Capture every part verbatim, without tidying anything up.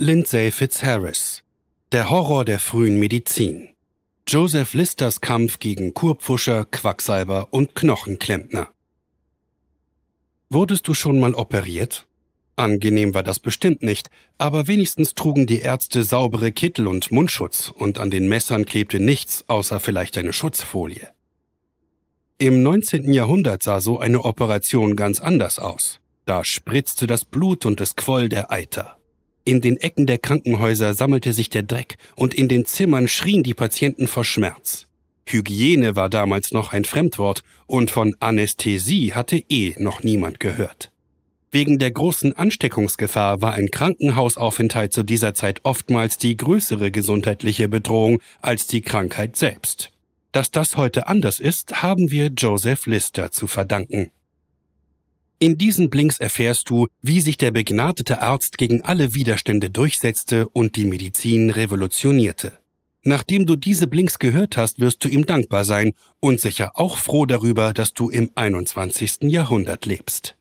Lindsay Fitzharris. Der Horror der frühen Medizin. Joseph Listers Kampf gegen Kurpfuscher, Quacksalber und Knochenklempner. Wurdest du schon mal operiert? Angenehm war das bestimmt nicht, aber wenigstens trugen die Ärzte saubere Kittel und Mundschutz und an den Messern klebte nichts außer vielleicht eine Schutzfolie. Im neunzehnten Jahrhundert sah so eine Operation ganz anders aus. Da spritzte das Blut und es quoll der Eiter. In den Ecken der Krankenhäuser sammelte sich der Dreck und in den Zimmern schrien die Patienten vor Schmerz. Hygiene war damals noch ein Fremdwort und von Anästhesie hatte eh noch niemand gehört. Wegen der großen Ansteckungsgefahr war ein Krankenhausaufenthalt zu dieser Zeit oftmals die größere gesundheitliche Bedrohung als die Krankheit selbst. Dass das heute anders ist, haben wir Joseph Lister zu verdanken. In diesen Blinks erfährst du, wie sich der begnadete Arzt gegen alle Widerstände durchsetzte und die Medizin revolutionierte. Nachdem du diese Blinks gehört hast, wirst du ihm dankbar sein und sicher auch froh darüber, dass du im einundzwanzigsten Jahrhundert lebst.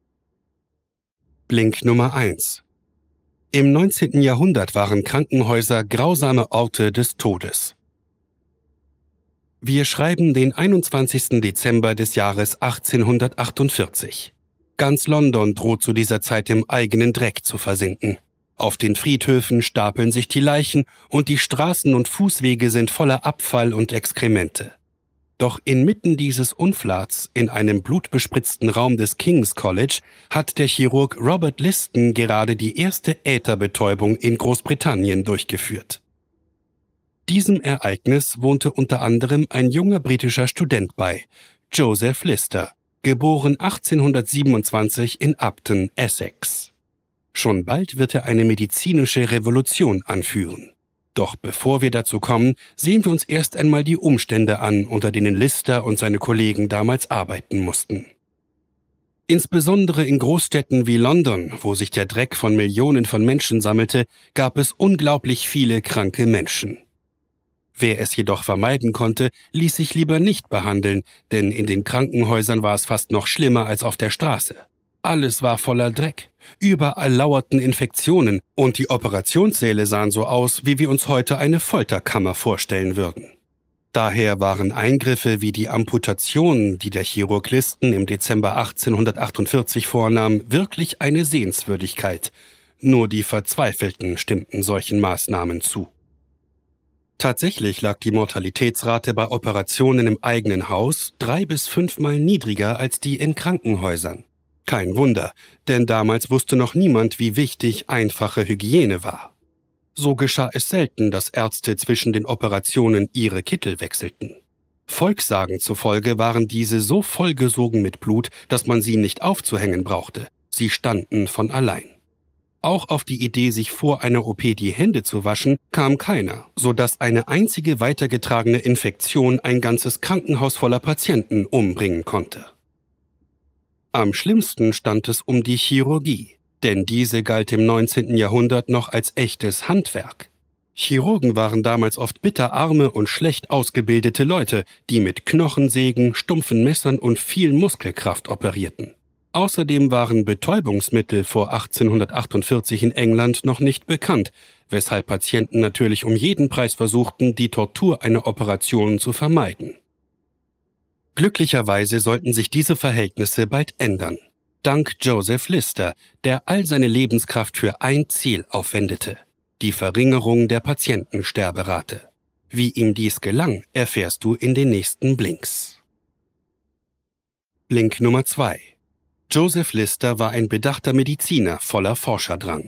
Blink Nummer eins. Im neunzehnten Jahrhundert waren Krankenhäuser grausame Orte des Todes. Wir schreiben den einundzwanzigsten Dezember des Jahres achtzehnhundertachtundvierzig. Ganz London droht zu dieser Zeit im eigenen Dreck zu versinken. Auf den Friedhöfen stapeln sich die Leichen und die Straßen und Fußwege sind voller Abfall und Exkremente. Doch inmitten dieses Unflats, in einem blutbespritzten Raum des King's College, hat der Chirurg Robert Liston gerade die erste Ätherbetäubung in Großbritannien durchgeführt. Diesem Ereignis wohnte unter anderem ein junger britischer Student bei, Joseph Lister, geboren achtzehnhundertsiebenundzwanzig in Upton, Essex. Schon bald wird er eine medizinische Revolution anführen. Doch bevor wir dazu kommen, sehen wir uns erst einmal die Umstände an, unter denen Lister und seine Kollegen damals arbeiten mussten. Insbesondere in Großstädten wie London, wo sich der Dreck von Millionen von Menschen sammelte, gab es unglaublich viele kranke Menschen. Wer es jedoch vermeiden konnte, ließ sich lieber nicht behandeln, denn in den Krankenhäusern war es fast noch schlimmer als auf der Straße. Alles war voller Dreck, überall lauerten Infektionen und die Operationssäle sahen so aus, wie wir uns heute eine Folterkammer vorstellen würden. Daher waren Eingriffe wie die Amputation, die der Chirurg Liston im Dezember achtzehnhundertachtundvierzig vornahm, wirklich eine Sehenswürdigkeit. Nur die Verzweifelten stimmten solchen Maßnahmen zu. Tatsächlich lag die Mortalitätsrate bei Operationen im eigenen Haus drei- bis fünfmal niedriger als die in Krankenhäusern. Kein Wunder, denn damals wusste noch niemand, wie wichtig einfache Hygiene war. So geschah es selten, dass Ärzte zwischen den Operationen ihre Kittel wechselten. Volkssagen zufolge waren diese so vollgesogen mit Blut, dass man sie nicht aufzuhängen brauchte. Sie standen von allein. Auch auf die Idee, sich vor einer O P die Hände zu waschen, kam keiner, sodass eine einzige weitergetragene Infektion ein ganzes Krankenhaus voller Patienten umbringen konnte. Am schlimmsten stand es um die Chirurgie, denn diese galt im neunzehnten Jahrhundert noch als echtes Handwerk. Chirurgen waren damals oft bitterarme und schlecht ausgebildete Leute, die mit Knochensägen, stumpfen Messern und viel Muskelkraft operierten. Außerdem waren Betäubungsmittel vor achtzehnhundertachtundvierzig in England noch nicht bekannt, weshalb Patienten natürlich um jeden Preis versuchten, die Tortur einer Operation zu vermeiden. Glücklicherweise sollten sich diese Verhältnisse bald ändern. Dank Joseph Lister, der all seine Lebenskraft für ein Ziel aufwendete: die Verringerung der Patientensterberate. Wie ihm dies gelang, erfährst du in den nächsten Blinks. Blink Nummer zwei. Joseph Lister war ein bedachter Mediziner voller Forscherdrang.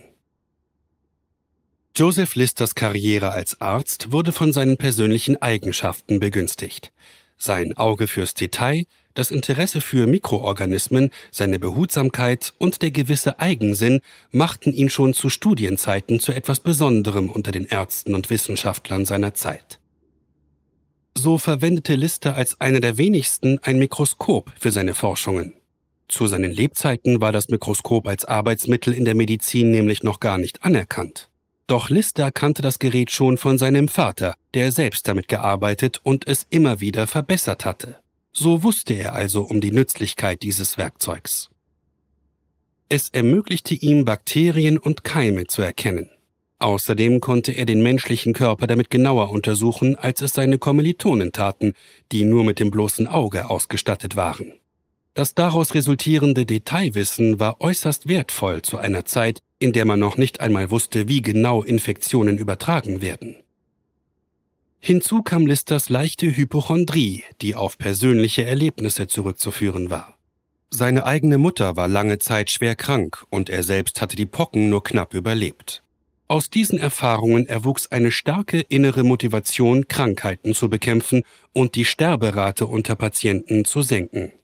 Joseph Listers Karriere als Arzt wurde von seinen persönlichen Eigenschaften begünstigt. Sein Auge fürs Detail, das Interesse für Mikroorganismen, seine Behutsamkeit und der gewisse Eigensinn machten ihn schon zu Studienzeiten zu etwas Besonderem unter den Ärzten und Wissenschaftlern seiner Zeit. So verwendete Lister als einer der wenigsten ein Mikroskop für seine Forschungen. Zu seinen Lebzeiten war das Mikroskop als Arbeitsmittel in der Medizin nämlich noch gar nicht anerkannt. Doch Lister kannte das Gerät schon von seinem Vater, der selbst damit gearbeitet und es immer wieder verbessert hatte. So wusste er also um die Nützlichkeit dieses Werkzeugs. Es ermöglichte ihm, Bakterien und Keime zu erkennen. Außerdem konnte er den menschlichen Körper damit genauer untersuchen, als es seine Kommilitonen taten, die nur mit dem bloßen Auge ausgestattet waren. Das daraus resultierende Detailwissen war äußerst wertvoll zu einer Zeit, in der man noch nicht einmal wusste, wie genau Infektionen übertragen werden. Hinzu kam Listers leichte Hypochondrie, die auf persönliche Erlebnisse zurückzuführen war. Seine eigene Mutter war lange Zeit schwer krank und er selbst hatte die Pocken nur knapp überlebt. Aus diesen Erfahrungen erwuchs eine starke innere Motivation, Krankheiten zu bekämpfen und die Sterberate unter Patienten zu senken.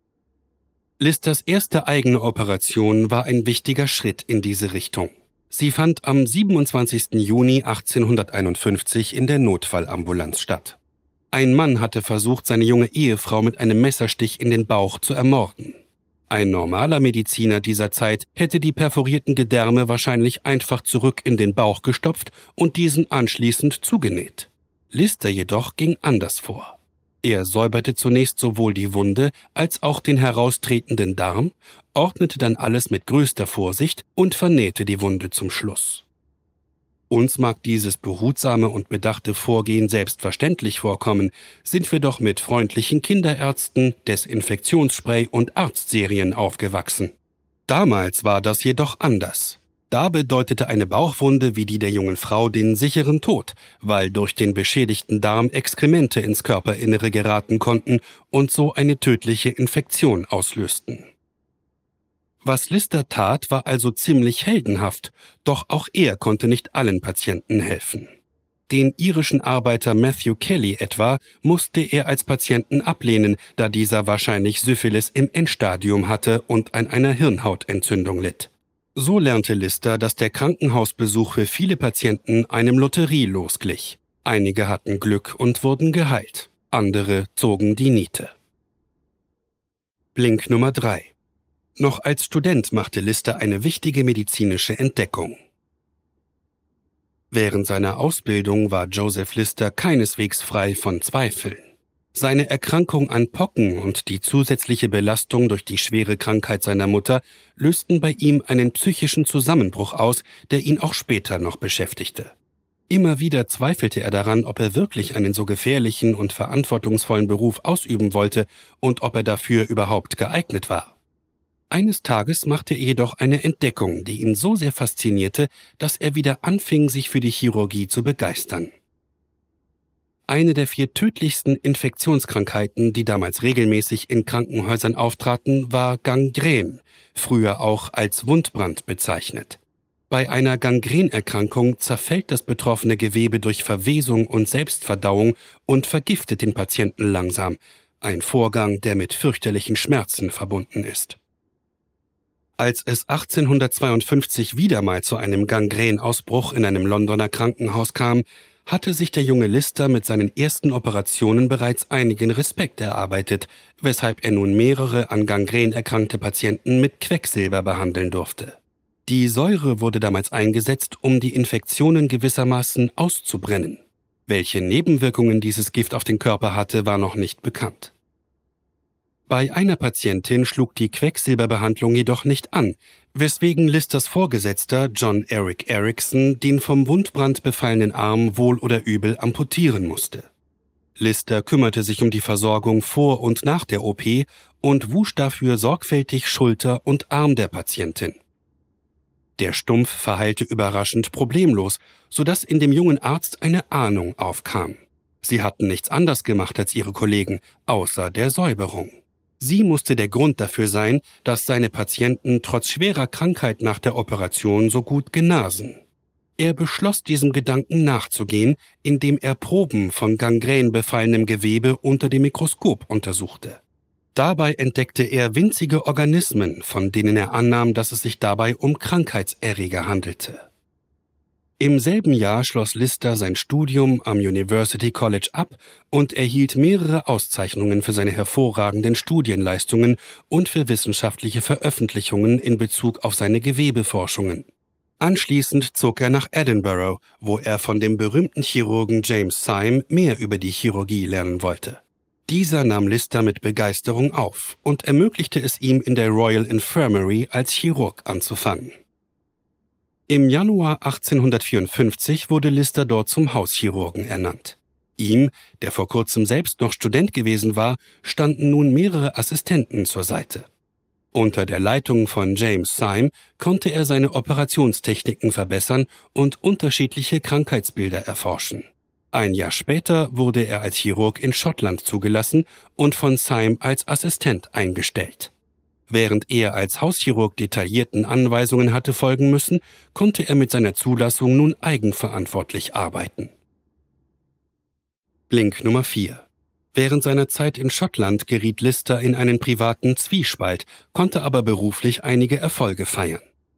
Listers erste eigene Operation war ein wichtiger Schritt in diese Richtung. Sie fand am siebenundzwanzigsten Juni achtzehnhunderteinundfünfzig in der Notfallambulanz statt. Ein Mann hatte versucht, seine junge Ehefrau mit einem Messerstich in den Bauch zu ermorden. Ein normaler Mediziner dieser Zeit hätte die perforierten Gedärme wahrscheinlich einfach zurück in den Bauch gestopft und diesen anschließend zugenäht. Lister jedoch ging anders vor. Er säuberte zunächst sowohl die Wunde als auch den heraustretenden Darm, ordnete dann alles mit größter Vorsicht und vernähte die Wunde zum Schluss. Uns mag dieses behutsame und bedachte Vorgehen selbstverständlich vorkommen, sind wir doch mit freundlichen Kinderärzten, Desinfektionsspray und Arztserien aufgewachsen. Damals war das jedoch anders. Da bedeutete eine Bauchwunde wie die der jungen Frau den sicheren Tod, weil durch den beschädigten Darm Exkremente ins Körperinnere geraten konnten und so eine tödliche Infektion auslösten. Was Lister tat, war also ziemlich heldenhaft, doch auch er konnte nicht allen Patienten helfen. Den irischen Arbeiter Matthew Kelly etwa musste er als Patienten ablehnen, da dieser wahrscheinlich Syphilis im Endstadium hatte und an einer Hirnhautentzündung litt. So lernte Lister, dass der Krankenhausbesuch für viele Patienten einem Lotterielos glich. Einige hatten Glück und wurden geheilt, andere zogen die Niete. Blink Nummer drei. Noch als Student machte Lister eine wichtige medizinische Entdeckung. Während seiner Ausbildung war Joseph Lister keineswegs frei von Zweifeln. Seine Erkrankung an Pocken und die zusätzliche Belastung durch die schwere Krankheit seiner Mutter lösten bei ihm einen psychischen Zusammenbruch aus, der ihn auch später noch beschäftigte. Immer wieder zweifelte er daran, ob er wirklich einen so gefährlichen und verantwortungsvollen Beruf ausüben wollte und ob er dafür überhaupt geeignet war. Eines Tages machte er jedoch eine Entdeckung, die ihn so sehr faszinierte, dass er wieder anfing, sich für die Chirurgie zu begeistern. Eine der vier tödlichsten Infektionskrankheiten, die damals regelmäßig in Krankenhäusern auftraten, war Gangrän, früher auch als Wundbrand bezeichnet. Bei einer Gangrenerkrankung zerfällt das betroffene Gewebe durch Verwesung und Selbstverdauung und vergiftet den Patienten langsam, ein Vorgang, der mit fürchterlichen Schmerzen verbunden ist. Als es achtzehnhundertzweiundfünfzig wieder mal zu einem Gangrenausbruch in einem Londoner Krankenhaus kam, hatte sich der junge Lister mit seinen ersten Operationen bereits einigen Respekt erarbeitet, weshalb er nun mehrere an Gangren erkrankte Patienten mit Quecksilber behandeln durfte. Die Säure wurde damals eingesetzt, um die Infektionen gewissermaßen auszubrennen. Welche Nebenwirkungen dieses Gift auf den Körper hatte, war noch nicht bekannt. Bei einer Patientin schlug die Quecksilberbehandlung jedoch nicht an, weswegen Listers Vorgesetzter John Eric Erickson den vom Wundbrand befallenen Arm wohl oder übel amputieren musste. Lister kümmerte sich um die Versorgung vor und nach der O P und wusch dafür sorgfältig Schulter und Arm der Patientin. Der Stumpf verheilte überraschend problemlos, sodass in dem jungen Arzt eine Ahnung aufkam. Sie hatten nichts anders gemacht als ihre Kollegen, außer der Säuberung. Sie musste der Grund dafür sein, dass seine Patienten trotz schwerer Krankheit nach der Operation so gut genasen. Er beschloss, diesem Gedanken nachzugehen, indem er Proben von gangränbefallenem Gewebe unter dem Mikroskop untersuchte. Dabei entdeckte er winzige Organismen, von denen er annahm, dass es sich dabei um Krankheitserreger handelte. Im selben Jahr schloss Lister sein Studium am University College ab und erhielt mehrere Auszeichnungen für seine hervorragenden Studienleistungen und für wissenschaftliche Veröffentlichungen in Bezug auf seine Gewebeforschungen. Anschließend zog er nach Edinburgh, wo er von dem berühmten Chirurgen James Syme mehr über die Chirurgie lernen wollte. Dieser nahm Lister mit Begeisterung auf und ermöglichte es ihm, in der Royal Infirmary als Chirurg anzufangen. Im Januar achtzehnhundertvierundfünfzig wurde Lister dort zum Hauschirurgen ernannt. Ihm, der vor kurzem selbst noch Student gewesen war, standen nun mehrere Assistenten zur Seite. Unter der Leitung von James Syme konnte er seine Operationstechniken verbessern und unterschiedliche Krankheitsbilder erforschen. Ein Jahr später wurde er als Chirurg in Schottland zugelassen und von Syme als Assistent eingestellt. Während er als Hauschirurg detaillierten Anweisungen hatte folgen müssen, konnte er mit seiner Zulassung nun eigenverantwortlich arbeiten. Link Nummer vier. Während seiner Zeit in Schottland geriet Lister in einen privaten Zwiespalt, konnte aber beruflich einige Erfolge feiern.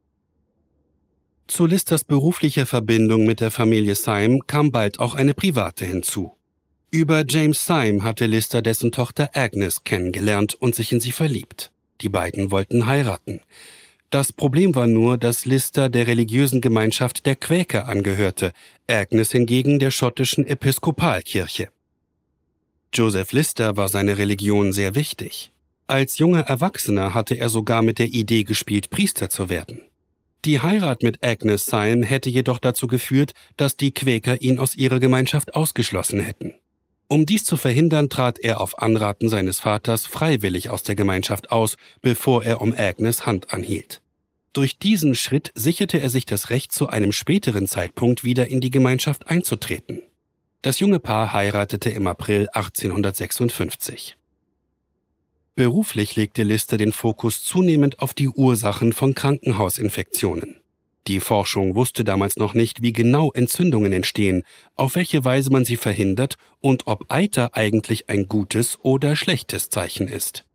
Zu Listers beruflicher Verbindung mit der Familie Syme kam bald auch eine private hinzu. Über James Syme hatte Lister dessen Tochter Agnes kennengelernt und sich in sie verliebt. Die beiden wollten heiraten. Das Problem war nur, dass Lister der religiösen Gemeinschaft der Quäker angehörte, Agnes hingegen der schottischen Episkopalkirche. Joseph Lister war seine Religion sehr wichtig. Als junger Erwachsener hatte er sogar mit der Idee gespielt, Priester zu werden. Die Heirat mit Agnes Syme hätte jedoch dazu geführt, dass die Quäker ihn aus ihrer Gemeinschaft ausgeschlossen hätten. Um dies zu verhindern, trat er auf Anraten seines Vaters freiwillig aus der Gemeinschaft aus, bevor er um Agnes Hand anhielt. Durch diesen Schritt sicherte er sich das Recht, zu einem späteren Zeitpunkt wieder in die Gemeinschaft einzutreten. Das junge Paar heiratete im April achtzehnhundertsechsundfünfzig. Beruflich legte Lister den Fokus zunehmend auf die Ursachen von Krankenhausinfektionen. Die Forschung wusste damals noch nicht, wie genau Entzündungen entstehen, auf welche Weise man sie verhindert und ob Eiter eigentlich ein gutes oder schlechtes Zeichen ist.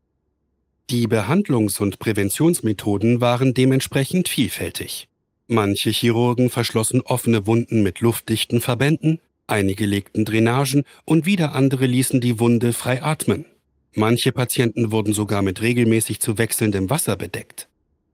Die Behandlungs- und Präventionsmethoden waren dementsprechend vielfältig. Manche Chirurgen verschlossen offene Wunden mit luftdichten Verbänden, einige legten Drainagen und wieder andere ließen die Wunde frei atmen. Manche Patienten wurden sogar mit regelmäßig zu wechselndem Wasser bedeckt.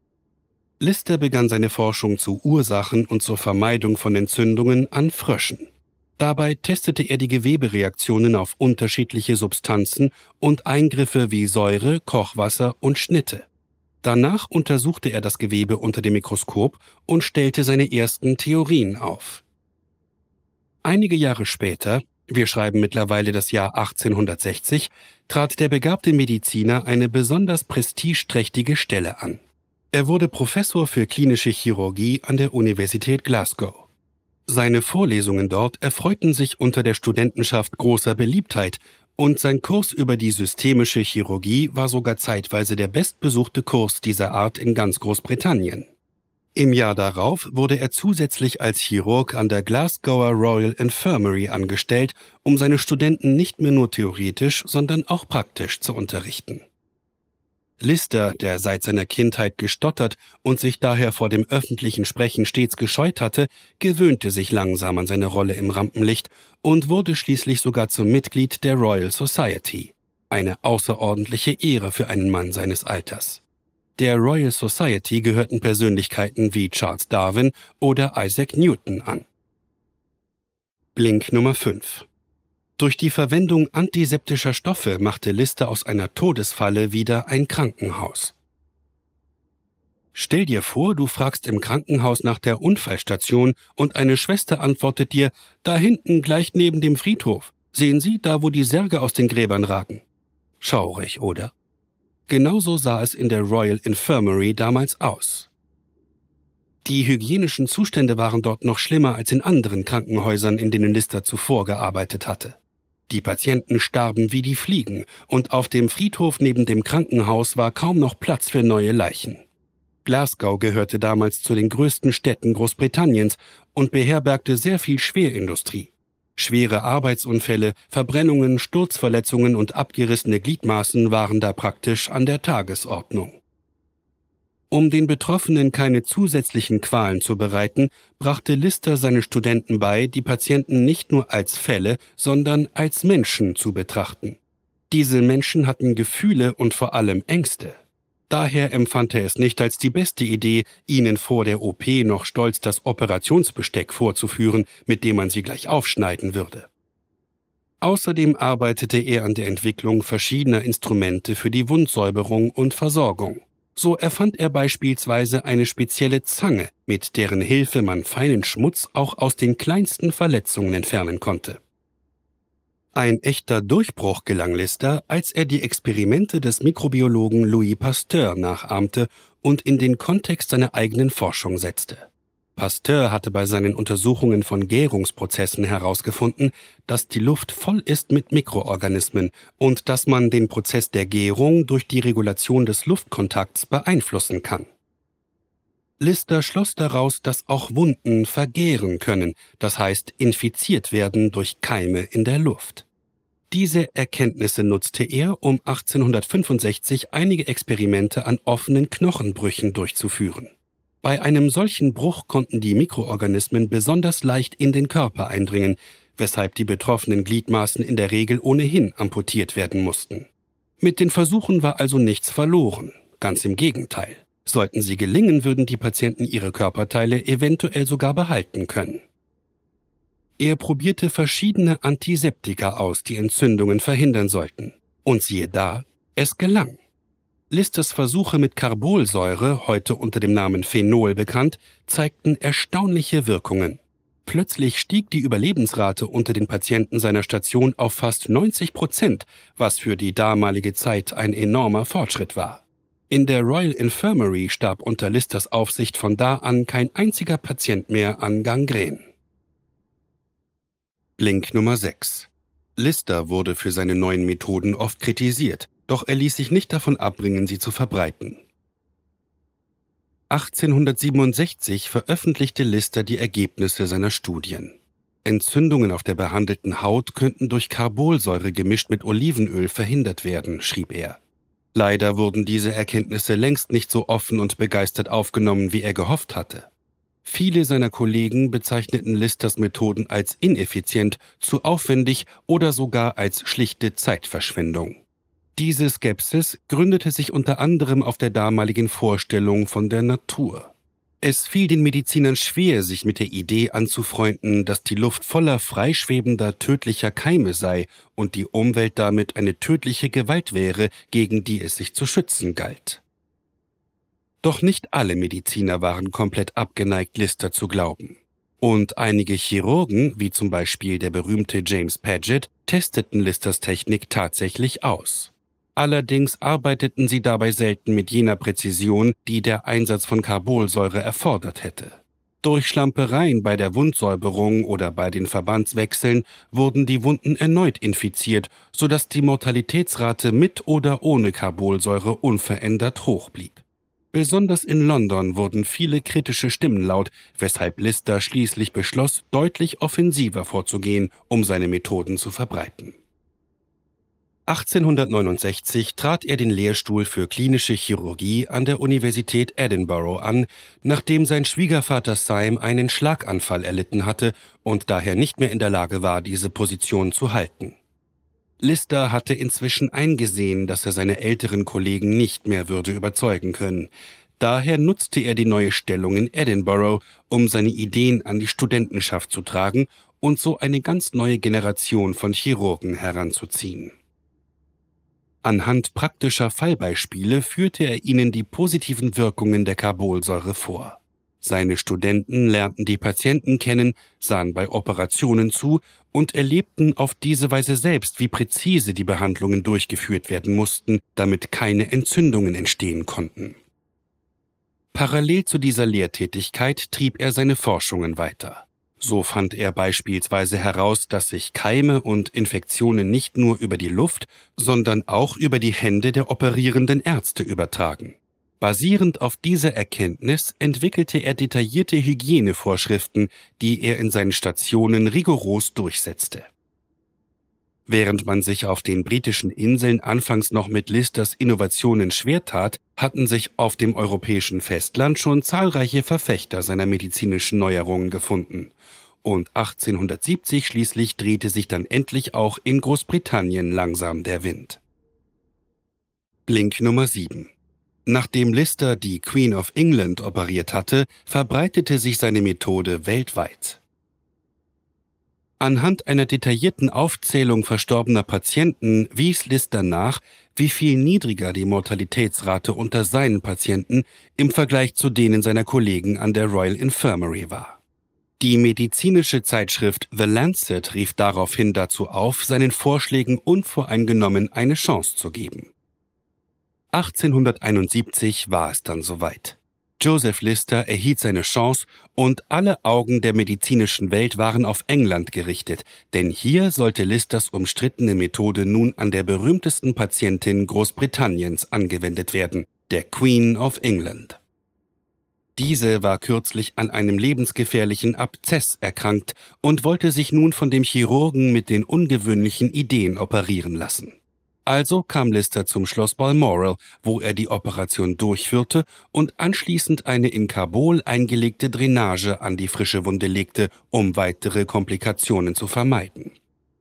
Lister begann seine Forschung zu Ursachen und zur Vermeidung von Entzündungen an Fröschen. Dabei testete er die Gewebereaktionen auf unterschiedliche Substanzen und Eingriffe wie Säure, Kochwasser und Schnitte. Danach untersuchte er das Gewebe unter dem Mikroskop und stellte seine ersten Theorien auf. Einige Jahre später, wir schreiben mittlerweile das Jahr achtzehnhundertsechzig, trat der begabte Mediziner eine besonders prestigeträchtige Stelle an. Er wurde Professor für klinische Chirurgie an der Universität Glasgow. Seine Vorlesungen dort erfreuten sich unter der Studentenschaft großer Beliebtheit und sein Kurs über die systemische Chirurgie war sogar zeitweise der bestbesuchte Kurs dieser Art in ganz Großbritannien. Im Jahr darauf wurde er zusätzlich als Chirurg an der Glasgower Royal Infirmary angestellt, um seine Studenten nicht mehr nur theoretisch, sondern auch praktisch zu unterrichten. Lister, der seit seiner Kindheit gestottert und sich daher vor dem öffentlichen Sprechen stets gescheut hatte, gewöhnte sich langsam an seine Rolle im Rampenlicht und wurde schließlich sogar zum Mitglied der Royal Society, eine außerordentliche Ehre für einen Mann seines Alters. Der Royal Society gehörten Persönlichkeiten wie Charles Darwin oder Isaac Newton an. Blink Nummer fünf. Durch die Verwendung antiseptischer Stoffe machte Lister aus einer Todesfalle wieder ein Krankenhaus. Stell dir vor, du fragst im Krankenhaus nach der Unfallstation und eine Schwester antwortet dir, da hinten gleich neben dem Friedhof. Sehen Sie, da wo die Särge aus den Gräbern ragen. Schaurig, oder? Genauso sah es in der Royal Infirmary damals aus. Die hygienischen Zustände waren dort noch schlimmer als in anderen Krankenhäusern, in denen Lister zuvor gearbeitet hatte. Die Patienten starben wie die Fliegen und auf dem Friedhof neben dem Krankenhaus war kaum noch Platz für neue Leichen. Glasgow gehörte damals zu den größten Städten Großbritanniens und beherbergte sehr viel Schwerindustrie. Schwere Arbeitsunfälle, Verbrennungen, Sturzverletzungen und abgerissene Gliedmaßen waren da praktisch an der Tagesordnung. Um den Betroffenen keine zusätzlichen Qualen zu bereiten, brachte Lister seine Studenten bei, die Patienten nicht nur als Fälle, sondern als Menschen zu betrachten. Diese Menschen hatten Gefühle und vor allem Ängste. Daher empfand er es nicht als die beste Idee, ihnen vor der O P noch stolz das Operationsbesteck vorzuführen, mit dem man sie gleich aufschneiden würde. Außerdem arbeitete er an der Entwicklung verschiedener Instrumente für die Wundsäuberung und Versorgung. So erfand er beispielsweise eine spezielle Zange, mit deren Hilfe man feinen Schmutz auch aus den kleinsten Verletzungen entfernen konnte. Ein echter Durchbruch gelang Lister, als er die Experimente des Mikrobiologen Louis Pasteur nachahmte und in den Kontext seiner eigenen Forschung setzte. Pasteur hatte bei seinen Untersuchungen von Gärungsprozessen herausgefunden, dass die Luft voll ist mit Mikroorganismen und dass man den Prozess der Gärung durch die Regulation des Luftkontakts beeinflussen kann. Lister schloss daraus, dass auch Wunden vergären können, das heißt infiziert werden durch Keime in der Luft. Diese Erkenntnisse nutzte er, um achtzehnhundertfünfundsechzig einige Experimente an offenen Knochenbrüchen durchzuführen. Bei einem solchen Bruch konnten die Mikroorganismen besonders leicht in den Körper eindringen, weshalb die betroffenen Gliedmaßen in der Regel ohnehin amputiert werden mussten. Mit den Versuchen war also nichts verloren, ganz im Gegenteil. Sollten sie gelingen, würden die Patienten ihre Körperteile eventuell sogar behalten können. Er probierte verschiedene Antiseptika aus, die Entzündungen verhindern sollten. Und siehe da, es gelang. Listers Versuche mit Carbolsäure, heute unter dem Namen Phenol bekannt, zeigten erstaunliche Wirkungen. Plötzlich stieg die Überlebensrate unter den Patienten seiner Station auf fast neunzig Prozent, was für die damalige Zeit ein enormer Fortschritt war. In der Royal Infirmary starb unter Listers Aufsicht von da an kein einziger Patient mehr an Gangren. Link Nummer sechs. Lister wurde für seine neuen Methoden oft kritisiert, doch er ließ sich nicht davon abbringen, sie zu verbreiten. achtzehnhundertsiebenundsechzig veröffentlichte Lister die Ergebnisse seiner Studien. Entzündungen auf der behandelten Haut könnten durch Carbolsäure gemischt mit Olivenöl verhindert werden, schrieb er. Leider wurden diese Erkenntnisse längst nicht so offen und begeistert aufgenommen, wie er gehofft hatte. Viele seiner Kollegen bezeichneten Listers Methoden als ineffizient, zu aufwendig oder sogar als schlichte Zeitverschwendung. Diese Skepsis gründete sich unter anderem auf der damaligen Vorstellung von der Natur. Es fiel den Medizinern schwer, sich mit der Idee anzufreunden, dass die Luft voller freischwebender, tödlicher Keime sei und die Umwelt damit eine tödliche Gewalt wäre, gegen die es sich zu schützen galt. Doch nicht alle Mediziner waren komplett abgeneigt, Lister zu glauben. Und einige Chirurgen, wie zum Beispiel der berühmte James Paget, testeten Listers Technik tatsächlich aus. Allerdings arbeiteten sie dabei selten mit jener Präzision, die der Einsatz von Carbolsäure erfordert hätte. Durch Schlampereien bei der Wundsäuberung oder bei den Verbandswechseln wurden die Wunden erneut infiziert, sodass die Mortalitätsrate mit oder ohne Carbolsäure unverändert hoch blieb. Besonders in London wurden viele kritische Stimmen laut, weshalb Lister schließlich beschloss, deutlich offensiver vorzugehen, um seine Methoden zu verbreiten. achtzehnhundertneunundsechzig trat er den Lehrstuhl für klinische Chirurgie an der Universität Edinburgh an, nachdem sein Schwiegervater Syme einen Schlaganfall erlitten hatte und daher nicht mehr in der Lage war, diese Position zu halten. Lister hatte inzwischen eingesehen, dass er seine älteren Kollegen nicht mehr würde überzeugen können. Daher nutzte er die neue Stellung in Edinburgh, um seine Ideen an die Studentenschaft zu tragen und so eine ganz neue Generation von Chirurgen heranzuziehen. Anhand praktischer Fallbeispiele führte er ihnen die positiven Wirkungen der Carbolsäure vor. Seine Studenten lernten die Patienten kennen, sahen bei Operationen zu und erlebten auf diese Weise selbst, wie präzise die Behandlungen durchgeführt werden mussten, damit keine Entzündungen entstehen konnten. Parallel zu dieser Lehrtätigkeit trieb er seine Forschungen weiter. So fand er beispielsweise heraus, dass sich Keime und Infektionen nicht nur über die Luft, sondern auch über die Hände der operierenden Ärzte übertragen. Basierend auf dieser Erkenntnis entwickelte er detaillierte Hygienevorschriften, die er in seinen Stationen rigoros durchsetzte. Während man sich auf den britischen Inseln anfangs noch mit Listers Innovationen schwer tat, hatten sich auf dem europäischen Festland schon zahlreiche Verfechter seiner medizinischen Neuerungen gefunden. Und achtzehnhundertsiebzig schließlich drehte sich dann endlich auch in Großbritannien langsam der Wind. Link Nummer sieben. Nachdem Lister die Queen of England operiert hatte, verbreitete sich seine Methode weltweit. Anhand einer detaillierten Aufzählung verstorbener Patienten wies Lister nach, wie viel niedriger die Mortalitätsrate unter seinen Patienten im Vergleich zu denen seiner Kollegen an der Royal Infirmary war. Die medizinische Zeitschrift The Lancet rief daraufhin dazu auf, seinen Vorschlägen unvoreingenommen eine Chance zu geben. achtzehnhunderteinundsiebzig war es dann soweit. Joseph Lister erhielt seine Chance und alle Augen der medizinischen Welt waren auf England gerichtet, denn hier sollte Listers umstrittene Methode nun an der berühmtesten Patientin Großbritanniens angewendet werden, der Queen of England. Diese war kürzlich an einem lebensgefährlichen Abszess erkrankt und wollte sich nun von dem Chirurgen mit den ungewöhnlichen Ideen operieren lassen. Also kam Lister zum Schloss Balmoral, wo er die Operation durchführte und anschließend eine in Kabul eingelegte Drainage an die frische Wunde legte, um weitere Komplikationen zu vermeiden.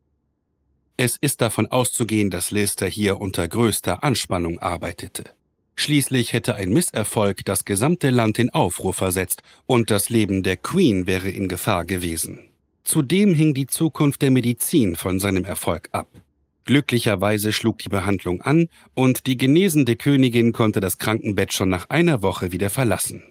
Es ist davon auszugehen, dass Lister hier unter größter Anspannung arbeitete. Schließlich hätte ein Misserfolg das gesamte Land in Aufruhr versetzt und das Leben der Queen wäre in Gefahr gewesen. Zudem hing die Zukunft der Medizin von seinem Erfolg ab. Glücklicherweise schlug die Behandlung an und die genesende Königin konnte das Krankenbett schon nach einer Woche wieder verlassen.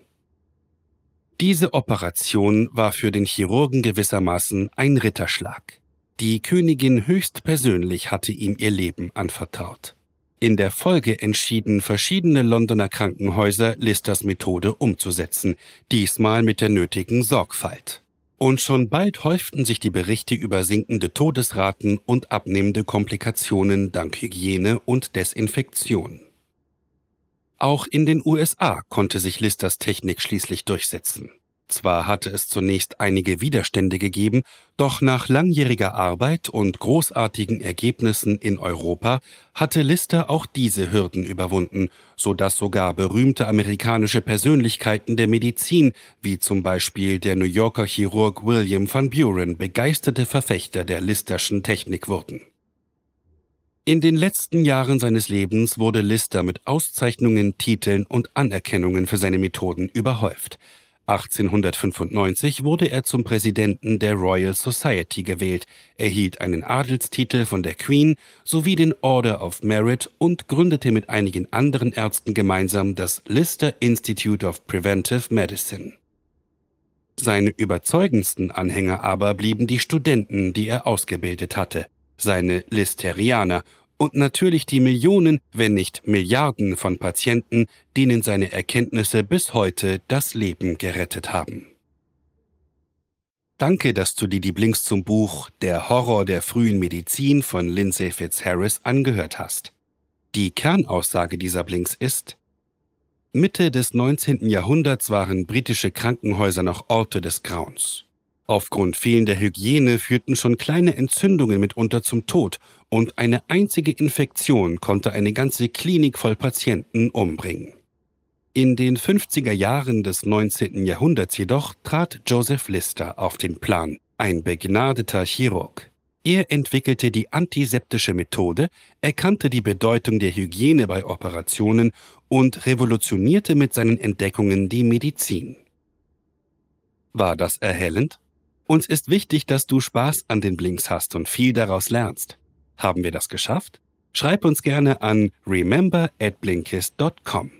Diese Operation war für den Chirurgen gewissermaßen ein Ritterschlag. Die Königin höchstpersönlich hatte ihm ihr Leben anvertraut. In der Folge entschieden verschiedene Londoner Krankenhäuser, Listers Methode umzusetzen, diesmal mit der nötigen Sorgfalt. Und schon bald häuften sich die Berichte über sinkende Todesraten und abnehmende Komplikationen dank Hygiene und Desinfektion. Auch in den U S A konnte sich Listers Technik schließlich durchsetzen. Zwar hatte es zunächst einige Widerstände gegeben, doch nach langjähriger Arbeit und großartigen Ergebnissen in Europa hatte Lister auch diese Hürden überwunden, sodass sogar berühmte amerikanische Persönlichkeiten der Medizin, wie zum Beispiel der New Yorker Chirurg William Van Buren, begeisterte Verfechter der Listerschen Technik wurden. In den letzten Jahren seines Lebens wurde Lister mit Auszeichnungen, Titeln und Anerkennungen für seine Methoden überhäuft. achtzehnhundertfünfundneunzig wurde er zum Präsidenten der Royal Society gewählt, erhielt einen Adelstitel von der Queen sowie den Order of Merit und gründete mit einigen anderen Ärzten gemeinsam das Lister Institute of Preventive Medicine. Seine überzeugendsten Anhänger aber blieben die Studenten, die er ausgebildet hatte, seine Listerianer, und natürlich die Millionen, wenn nicht Milliarden von Patienten, denen seine Erkenntnisse bis heute das Leben gerettet haben. Danke, dass du dir die Blinks zum Buch Der Horror der frühen Medizin von Lindsay Fitzharris angehört hast. Die Kernaussage dieser Blinks ist: Mitte des neunzehnten Jahrhunderts waren britische Krankenhäuser noch Orte des Grauens. Aufgrund fehlender Hygiene führten schon kleine Entzündungen mitunter zum Tod und eine einzige Infektion konnte eine ganze Klinik voll Patienten umbringen. In den fünfziger Jahren des neunzehnten Jahrhunderts jedoch trat Joseph Lister auf den Plan, ein begnadeter Chirurg. Er entwickelte die antiseptische Methode, erkannte die Bedeutung der Hygiene bei Operationen und revolutionierte mit seinen Entdeckungen die Medizin. War das erhellend? Uns ist wichtig, dass du Spaß an den Blinks hast und viel daraus lernst. Haben wir das geschafft? Schreib uns gerne an remember at blinkist dot com.